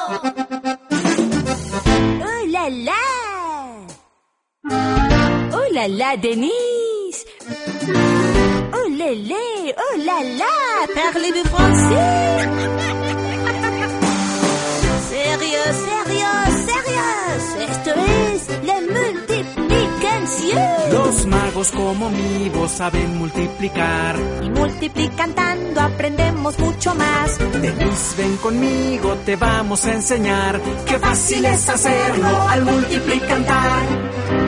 ¡Oh, la, la! ¡Oh, la, la, Denise! ¡Oh, lélé! ¡Oh, la, la! Parlez-vous français? ¡Sérieux, sérieux, sérieux! Esto es la multiplicación. Los magos como mi voz saben multiplicar. Y multiplicando aprendemos mucho más. Denise, ven conmigo, te vamos a enseñar. Qué fácil es hacerlo al multiplicar.